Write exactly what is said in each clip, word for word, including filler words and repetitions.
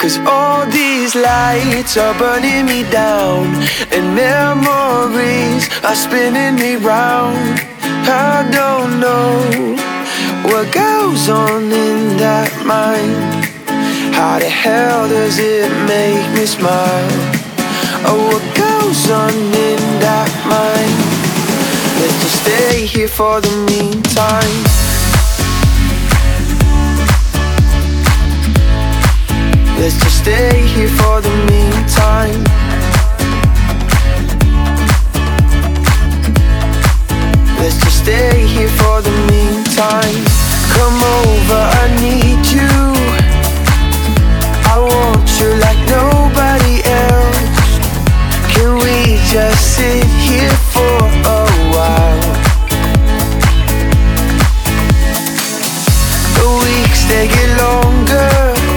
'Cause all these lights are burning me down, and memories are spinning me round. I don't know what goes on in that mind. How the hell does it make me smile? Oh, what goes on in that mind? Let's just stay here for the meantime. Let's just stay here for the meantime. Let's just stay here for the meantime. Come over, I need you. I want you like nobody else. Can we just sit here for a while? The weeks, they get longer,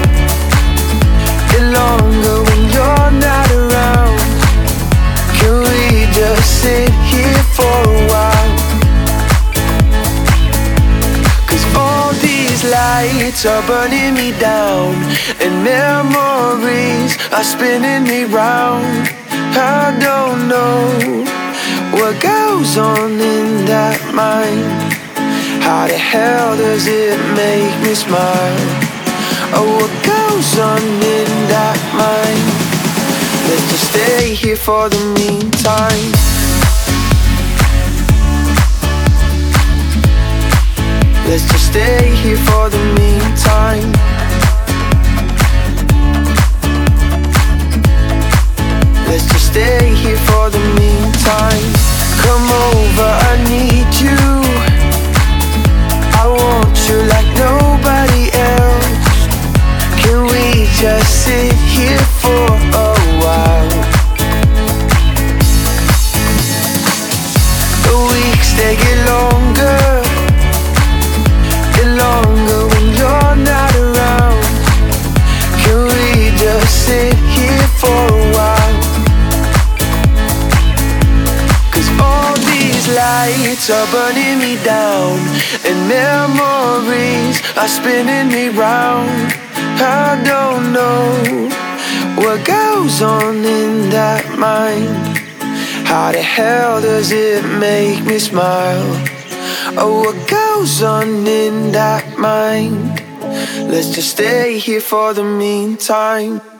get longer when you're not around. Can we just sit here for a while? 'Cause all these lights are burning me down, and memories are spinning me round. I don't know what goes on in that mind. How the hell does it make me smile? Oh, what goes on in that mind? Let's just stay here for the meantime. Let's just stay here for the meantime. Let's just stay here for the meantime. Come over, I need you. I want you like nobody else. Can we just sit here for a while? The weeks, they get longer, get longer when you're not around. Can we just sit here for a while? 'Cause all these lights are burning me down, and memories are spinning me round. I don't know what goes on in that mind. How the hell does it make me smile? Oh, what goes on in that mind? Let's just stay here for the meantime.